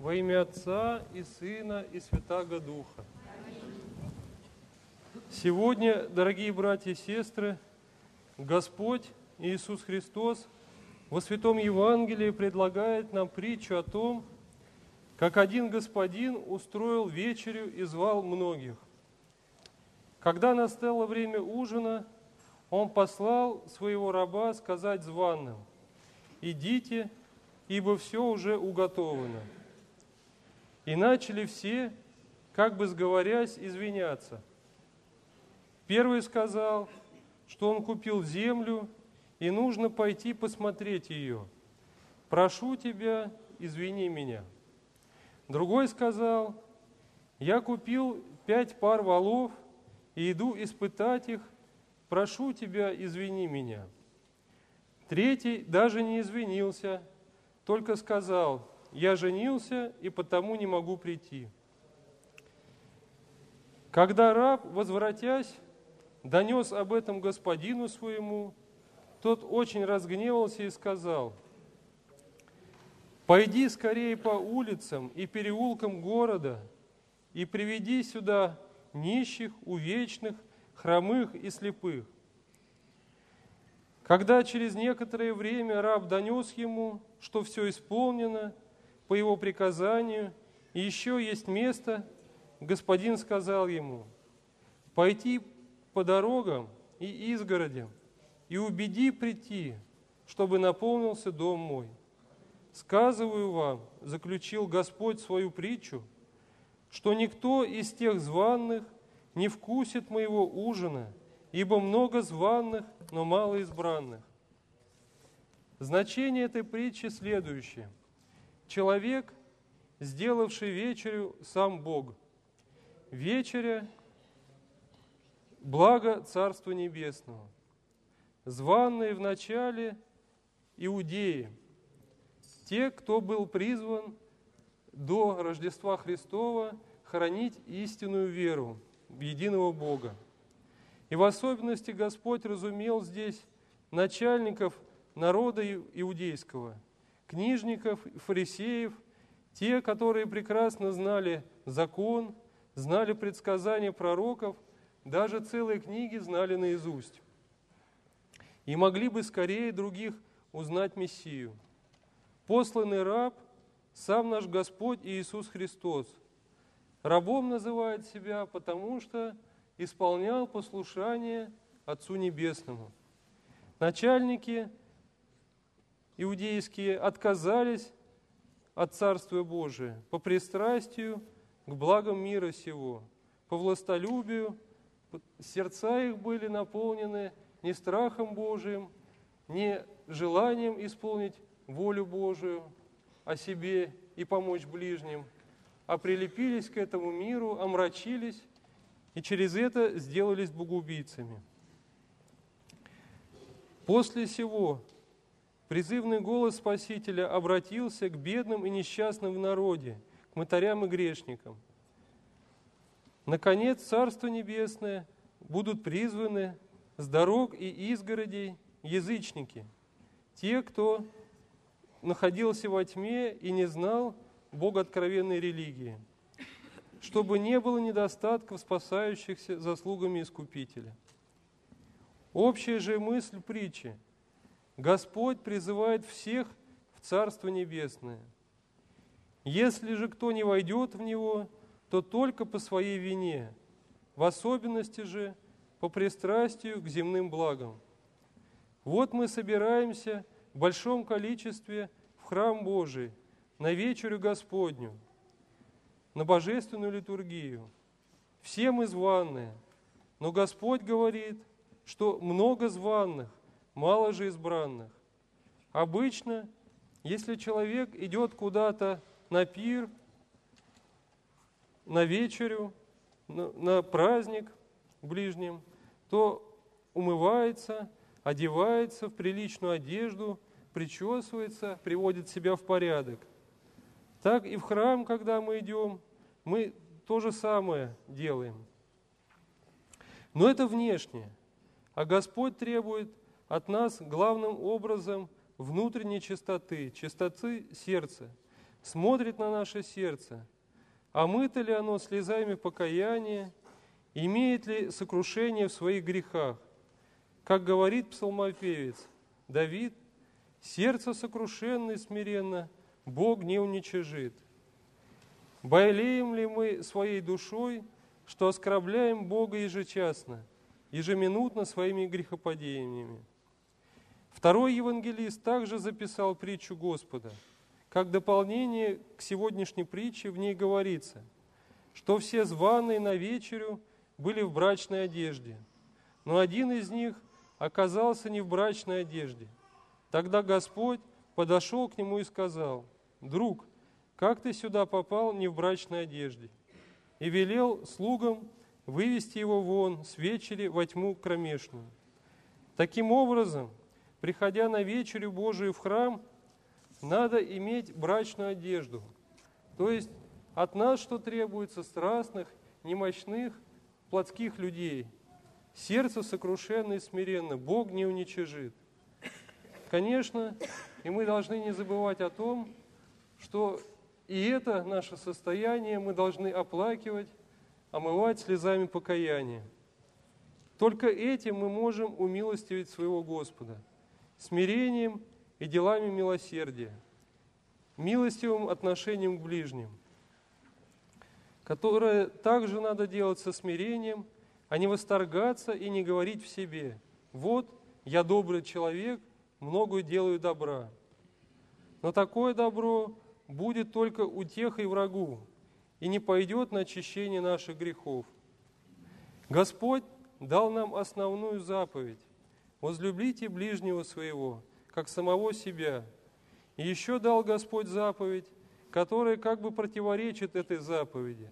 Во имя Отца и Сына и Святаго Духа. Сегодня, дорогие братья и сестры, Господь Иисус Христос во Святом Евангелии предлагает нам притчу о том, как один господин устроил вечерю и звал многих. Когда настало время ужина, он послал своего раба сказать званым: «Идите, ибо все уже уготовано». И начали все, как бы сговорясь, извиняться. Первый сказал, что он купил землю, и нужно пойти посмотреть ее. «Прошу тебя, извини меня». Другой сказал: «Я купил 5 пар волов и иду испытать их. Прошу тебя, извини меня». Третий даже не извинился, только сказал: «Я женился, и потому не могу прийти». Когда раб, возвратясь, донес об этом господину своему, тот очень разгневался и сказал: «Пойди скорее по улицам и переулкам города и приведи сюда нищих, увечных, хромых и слепых». Когда через некоторое время раб донес ему, что все исполнено по его приказанию, и еще есть место, господин сказал ему: «Пойти по дорогам и изгородям и убеди прийти, чтобы наполнился дом мой. Сказываю вам, заключил Господь свою притчу, что никто из тех званых не вкусит моего ужина, ибо много званых, но мало избранных». Значение этой притчи следующее. Человек, сделавший вечерю, сам Бог. Вечеря – благо Царства Небесного. Званые вначале иудеи, те, кто был призван до Рождества Христова хранить истинную веру в единого Бога. И в особенности Господь разумел здесь начальников народа иудейского, книжников, фарисеев, те, которые прекрасно знали закон, знали предсказания пророков, даже целые книги знали наизусть. И могли бы скорее других узнать Мессию. Посланный раб, сам наш Господь Иисус Христос, рабом называет себя, потому что исполнял послушание Отцу Небесному. Начальники иудейские отказались от Царствия Божия по пристрастию к благам мира сего, по властолюбию. Сердца их были наполнены не страхом Божиим, не желанием исполнить волю Божию о себе и помочь ближним, а прилепились к этому миру, омрачились и через это сделались богоубийцами. После сего призывный голос Спасителя обратился к бедным и несчастным в народе, к мытарям и грешникам. Наконец, Царство Небесное будут призваны с дорог и изгородей язычники, те, кто находился во тьме и не знал богооткровенной религии, чтобы не было недостатков спасающихся заслугами Искупителя. Общая же мысль притчи: Господь призывает всех в Царство Небесное. Если же кто не войдет в него, то только по своей вине, в особенности же по пристрастию к земным благам. Вот мы собираемся в большом количестве в храм Божий, на вечерю Господню, на божественную литургию. Все мы званые, но Господь говорит, что много званых, мало же избранных. Обычно, если человек идет куда-то на пир, на вечерю, на праздник ближним, то умывается, одевается в приличную одежду, причесывается, приводит себя в порядок. Так и в храм, когда мы идем, мы то же самое делаем. Но это внешне, а Господь требует от нас главным образом внутренней чистоты, чистоты сердца, смотрит на наше сердце, омыто ли оно слезами покаяния, имеет ли сокрушение в своих грехах. Как говорит псалмопевец Давид, «Сердце сокрушенно и смиренно Бог не уничижит». Болеем ли мы своей душой, что оскорбляем Бога ежечасно, ежеминутно своими грехопадениями? Второй евангелист также записал притчу Господа. Как дополнение к сегодняшней притче в ней говорится, что все званые на вечерю были в брачной одежде, но один из них оказался не в брачной одежде. Тогда Господь подошел к нему и сказал: «Друг, как ты сюда попал не в брачной одежде?» И велел слугам вывести его вон с вечери во тьму кромешную. Таким образом, приходя на вечерю Божию в храм, надо иметь брачную одежду. То есть от нас что требуется? Страстных, немощных, плотских людей. Сердце сокрушенно и смиренно Бог не уничижит. Конечно, и мы должны не забывать о том, что и это наше состояние мы должны оплакивать, омывать слезами покаяния. Только этим мы можем умилостивить своего Господа, смирением и делами милосердия, милостивым отношением к ближним, которое также надо делать со смирением, а не восторгаться и не говорить в себе: «Вот, я добрый человек, многое делаю добра». Но такое добро будет только утехой врагу и не пойдет на очищение наших грехов. Господь дал нам основную заповедь: возлюбите ближнего своего, как самого себя. И еще дал Господь заповедь, которая как бы противоречит этой заповеди,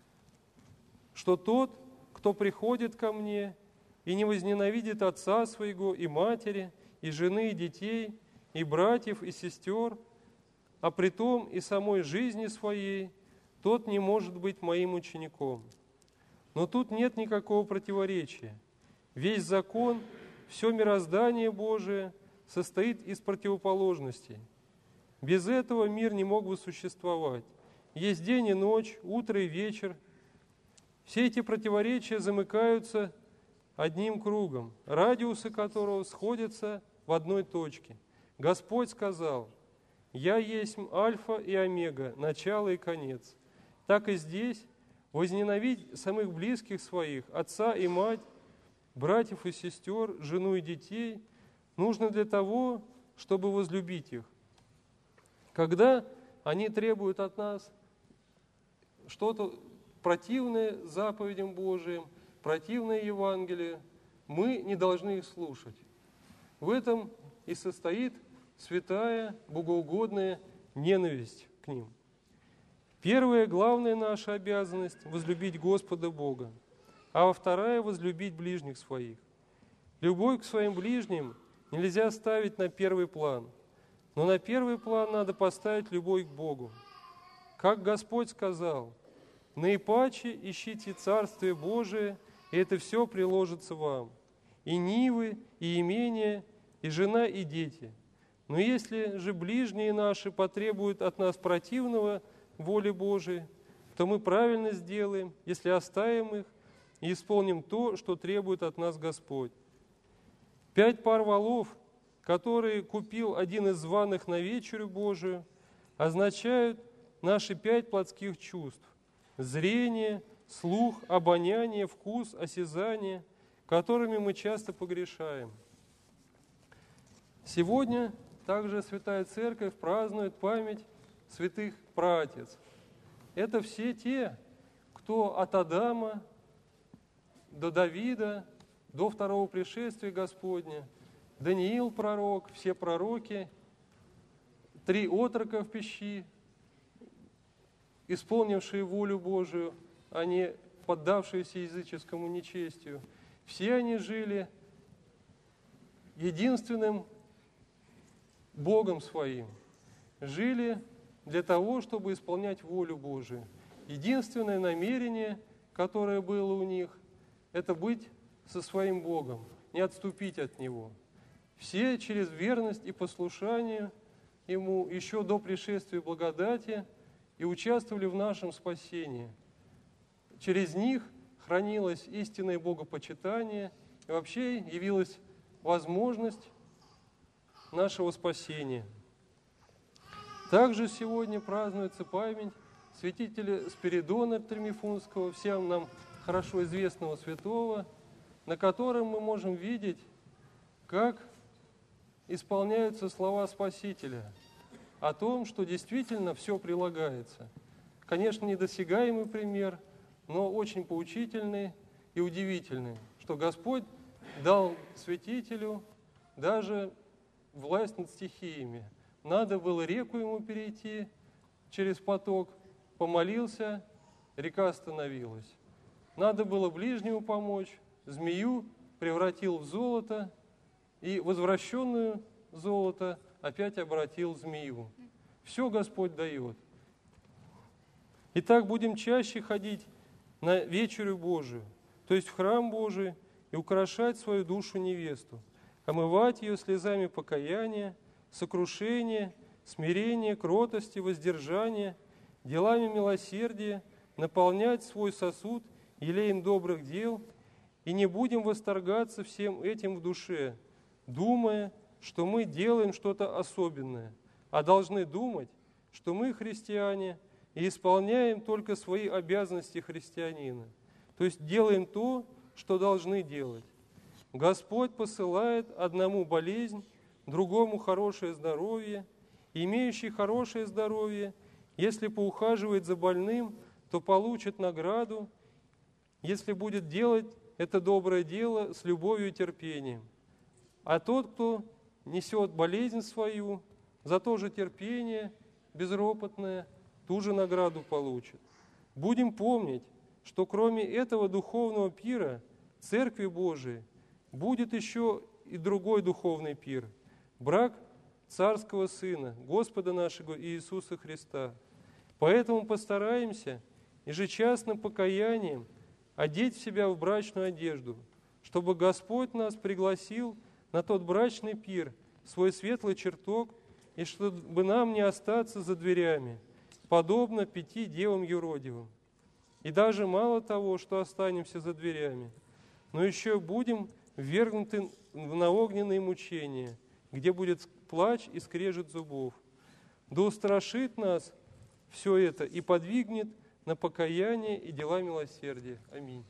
что тот, кто приходит ко мне и не возненавидит отца своего и матери, и жены, и детей, и братьев, и сестер, а притом и самой жизни своей, тот не может быть моим учеником. Но тут нет никакого противоречия. Весь закон, все мироздание Божие состоит из противоположностей. Без этого мир не мог бы существовать. Есть день и ночь, утро и вечер. Все эти противоречия замыкаются одним кругом, радиусы которого сходятся в одной точке. Господь сказал: «Я есть Альфа и Омега, начало и конец». Так и здесь возненавидеть самых близких своих, отца и мать, братьев и сестер, жену и детей, нужно для того, чтобы возлюбить их. Когда они требуют от нас что-то противное заповедям Божиим, противное Евангелию, мы не должны их слушать. В этом и состоит святая, богоугодная ненависть к ним. Первая, главная наша обязанность – возлюбить Господа Бога, а вторая – возлюбить ближних своих. Любовь к своим ближним нельзя ставить на первый план, но на первый план надо поставить любовь к Богу. Как Господь сказал: «Наипаче ищите Царствие Божие, и это все приложится вам, и нивы, и имения, и жена, и дети. Но если же ближние наши потребуют от нас противного воле Божией, то мы правильно сделаем, если оставим их и исполним то, что требует от нас Господь». 5 пар волов, которые купил один из званых на вечерю Божию, означают наши 5 плотских чувств: зрение, слух, обоняние, вкус, осязание, которыми мы часто погрешаем. Сегодня также Святая Церковь празднует память святых праотец. Это все те, кто от Адама до Давида, до второго пришествия Господня, Даниил пророк, все пророки, 3 отрока в пещи, исполнившие волю Божию, а не поддавшиеся языческому нечестию. Все они жили единственным Богом своим, жили для того, чтобы исполнять волю Божию. Единственное намерение, которое было у них, это быть со своим Богом, не отступить от Него. Все через верность и послушание Ему еще до пришествия благодати и участвовали в нашем спасении. Через них хранилось истинное богопочитание, и вообще явилась возможность нашего спасения. Также сегодня празднуется память святителя Спиридона Тримифунского, всем нам хорошо известного святого, на котором мы можем видеть, как исполняются слова Спасителя о том, что действительно все прилагается. Конечно, недосягаемый пример, но очень поучительный и удивительный, что Господь дал святителю даже власть над стихиями. Надо было реку ему перейти через поток, помолился, река остановилась. Надо было ближнему помочь, змею превратил в золото, и возвращенную золото опять обратил в змею. Все Господь дает. Итак, будем чаще ходить на вечерю Божию, то есть в храм Божий, и украшать свою душу невесту, омывать ее слезами покаяния, сокрушения, смирения, кротости, воздержания, делами милосердия, наполнять свой сосуд елеем добрых дел, и не будем восторгаться всем этим в душе, думая, что мы делаем что-то особенное, а должны думать, что мы христиане и исполняем только свои обязанности христианина, то есть делаем то, что должны делать. Господь посылает одному болезнь, другому хорошее здоровье. Имеющий хорошее здоровье, если поухаживает за больным, то получит награду, если будет делать это доброе дело с любовью и терпением. А тот, кто несет болезнь свою, за то же терпение безропотное, ту же награду получит. Будем помнить, что кроме этого духовного пира, Церкви Божией, будет еще и другой духовный пир – брак Царского Сына, Господа нашего Иисуса Христа. Поэтому постараемся ежечасным покаянием одеть себя в брачную одежду, чтобы Господь нас пригласил на тот брачный пир, в свой светлый чертог, и чтобы нам не остаться за дверями, подобно 5 девам юродивым. И даже мало того, что останемся за дверями, но еще будем ввергнуты на огненные мучения, где будет плач и скрежет зубов. Да устрашит нас все это и подвигнет на покаяние и дела милосердия. Аминь.